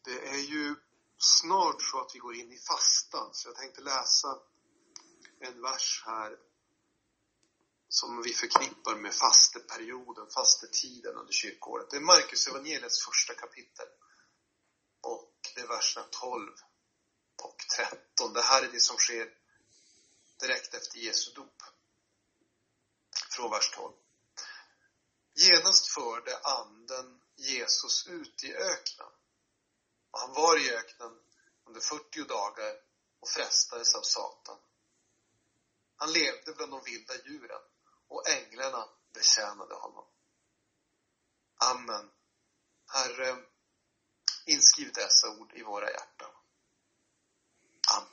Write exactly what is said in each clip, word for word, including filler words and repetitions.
Det är ju snart så att vi går in i fastan. Så jag tänkte läsa en vers här som vi förknippar med fasteperioden, fastetiden under kyrkåret. Det är Markus evangeliets första kapitel. Och det är verserna tolv och tretton. Det här är det som sker direkt efter Jesu dop. Från vers tolv. Genast förde anden Jesus ut i öknen. Och han var i öknen under fyrtio dagar och frestades av Satan. Han levde bland de vilda djuren och änglarna betjänade honom. Amen. Herre, inskriv dessa ord i våra hjärtan. Amen.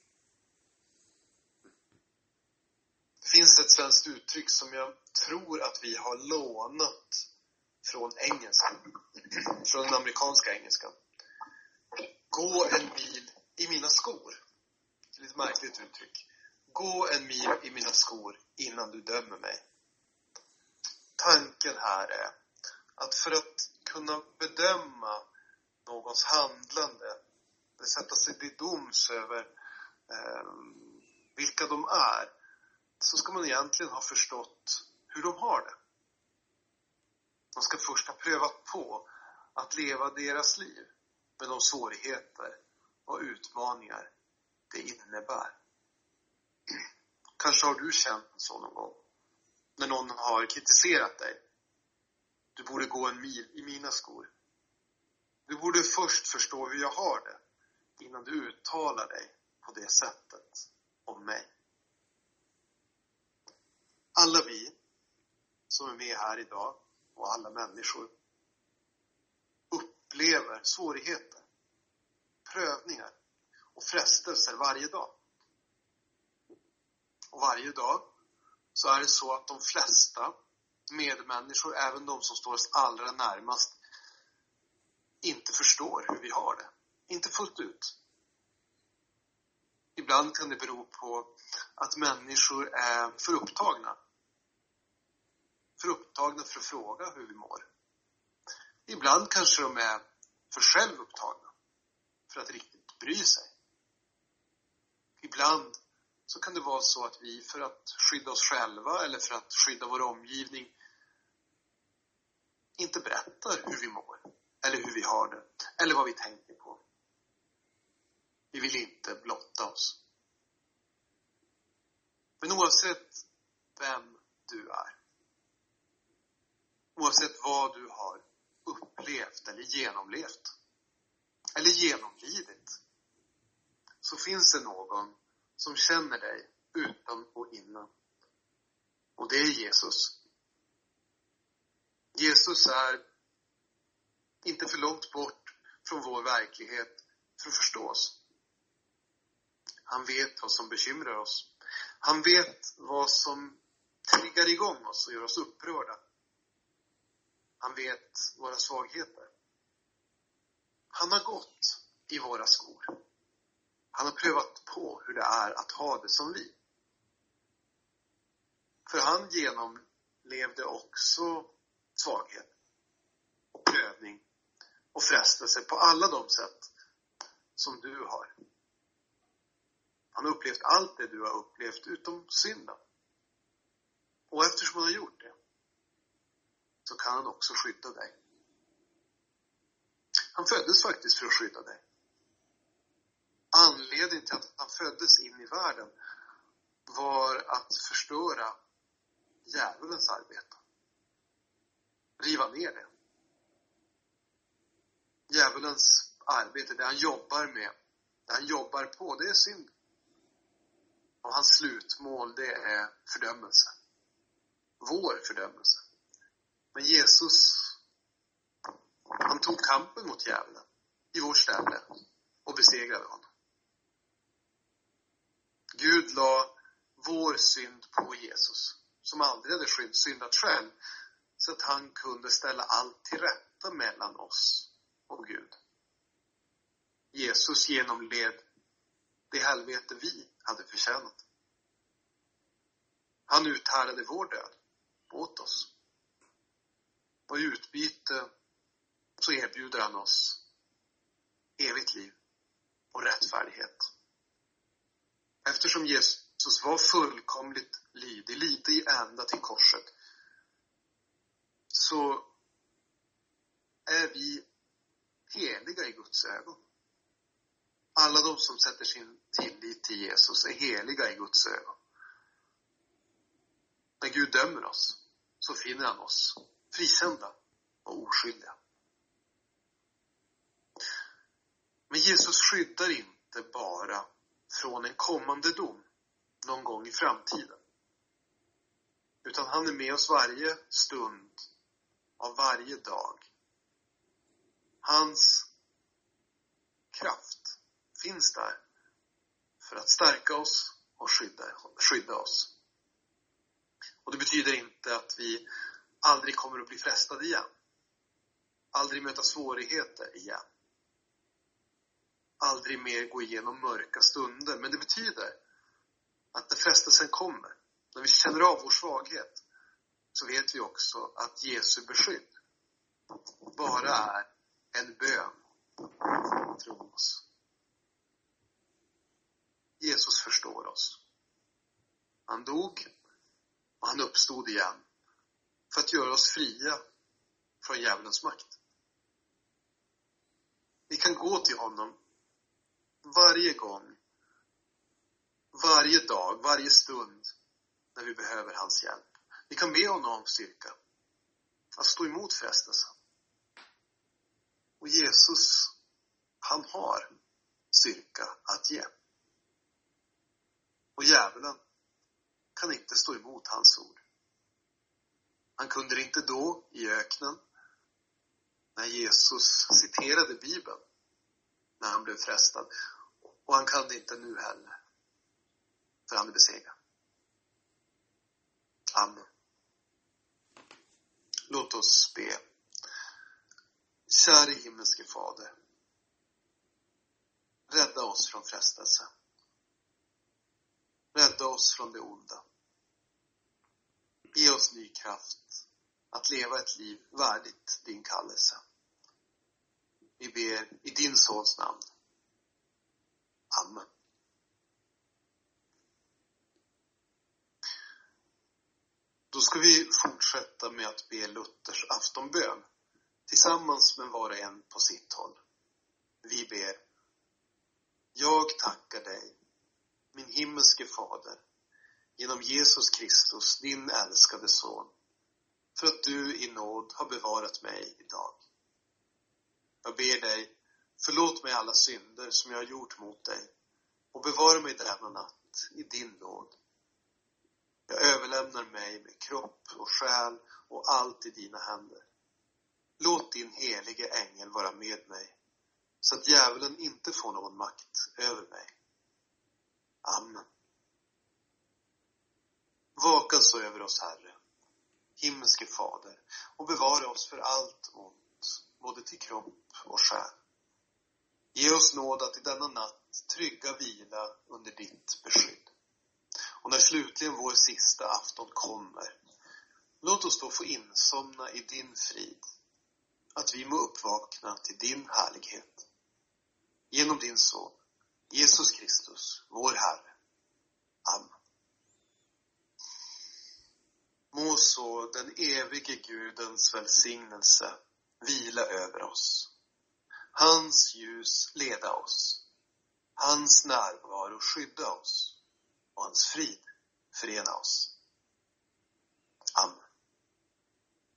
Det finns ett svenskt uttryck som jag tror att vi har lånat från engelskan. Från den amerikanska engelskan. Gå en mil i mina skor. Det är ett märkligt uttryck. Gå en mil i mina skor innan du dömer mig. Tanken här är att för att kunna bedöma någons handlande, det sätta sig till doms över eh, vilka de är, så ska man egentligen ha förstått hur de har det. Man ska först ha prövat på att leva deras liv med de svårigheter och utmaningar det innebär. Kanske har du känt så någon gång. När någon har kritiserat dig. Du borde gå en mil i mina skor. Du borde först förstå hur jag har det innan du uttalar dig på det sättet om mig. Alla vi som är med här idag och alla människor upplever svårigheter, prövningar och frestelser varje dag. Och varje dag så är det så att de flesta medmänniskor, även de som står oss allra närmast, inte förstår hur vi har det. Inte fullt ut. Ibland kan det bero på att människor är för upptagna. För upptagna för att fråga hur vi mår. Ibland kanske de är för självupptagna för att riktigt bry sig. Ibland så kan det vara så att vi, för att skydda oss själva eller för att skydda vår omgivning, inte berättar hur vi mår eller hur vi har det eller vad vi tänker på. Vi vill inte blotta oss. Men oavsett vem du är, oavsett vad du har upplevt eller genomlevt eller genomlidit, så finns det någon som känner dig utan och innan. Och det är Jesus. Jesus är inte för långt bort från vår verklighet för att förstå oss. Han vet vad som bekymrar oss. Han vet vad som triggar igång oss och gör oss upprörda. Han vet våra svagheter. Han har gått i våra skor. Han har prövat på hur det är att ha det som vi. För han genomlevde också svaghet och prövning och frestelse på alla de sätt som du har. Han har upplevt allt det du har upplevt utom synden. Och eftersom han har gjort det, så kan han också skydda dig. Han föddes faktiskt för att skydda dig. Anledningen till att han föddes in i världen var att förstöra djävulens arbete. Riva ner det. Djävulens arbete, det han jobbar med, det han jobbar på, det är synd. Och hans slutmål, det är fördömelse. Vår fördömelse. Men Jesus, han tog kampen mot djävulen i vårt ställe och besegrade honom. Gud la vår synd på Jesus, som aldrig hade syndat själv, så att han kunde ställa allt till rätta mellan oss och Gud. Jesus genomled det helvete vi hade förtjänat. Han uthärdade vår död åt oss. Och i utbyte så erbjuder han oss evigt liv och rättfärdighet. Eftersom Jesus var fullkomligt lydig, lydig ända till korset, så är vi heliga i Guds ögon. Alla de som sätter sin tillit till Jesus är heliga i Guds ögon. När Gud dömer oss så finner han oss frikända och oskyldiga. Men Jesus skyddar inte bara från en kommande dom någon gång i framtiden. Utan han är med oss varje stund av varje dag. Hans kraft finns där för att stärka oss och skydda, skydda oss. Och det betyder inte att vi aldrig kommer att bli frestade igen. Aldrig möta svårigheter igen. Aldrig mer gå igenom mörka stunder. Men det betyder att när frestelsen kommer, när vi känner av vår svaghet, så vet vi också att Jesu beskydd bara är en bön från oss. Jesus förstår oss. Han dog och han uppstod igen för att göra oss fria från djävulens makt. Vi kan gå till honom varje gång, varje dag, varje stund när vi behöver hans hjälp. Vi kan be honom om styrka att stå emot frestelsen. Och Jesus, han har styrka att ge. Och djävulen kan inte stå emot hans ord. Han kunde det inte då i öknen när Jesus citerade Bibeln när han blev frestad. Och han kan det inte nu heller, för han är besegrad. Amen. Låt oss be. Käre himmelske Fader, rädda oss från frestelse. Rädda oss från det onda. Ge oss ny kraft att leva ett liv värdigt din kallelse. Vi ber i din sons namn. Amen. Då ska vi fortsätta med att be Luthers aftonbön tillsammans med var och en på sitt håll. Vi ber: Jag tackar dig, min himmelske Fader, genom Jesus Kristus, din älskade son, för att du i nåd har bevarat mig idag. Jag ber dig, förlåt mig alla synder som jag har gjort mot dig och bevara mig denna natt i din nåd. Jag överlämnar mig med kropp och själ och allt i dina händer. Låt din helige ängel vara med mig, så att djävulen inte får någon makt över mig. Amen. Vaka så över oss, Herre, himmelske Fader, och bevara oss för allt ont, både till kropp och själ. Ge oss nåd att i denna natt trygga vila under ditt beskydd. Och när slutligen vår sista afton kommer, låt oss då få insomna i din frid, att vi må uppvakna till din härlighet. Genom din son, Jesus Kristus, vår Herre. Amen. Må så den evige Gudens välsignelse vila över oss. Hans ljus leda oss. Hans närvaro skydda oss. Och hans frid förena oss. Amen.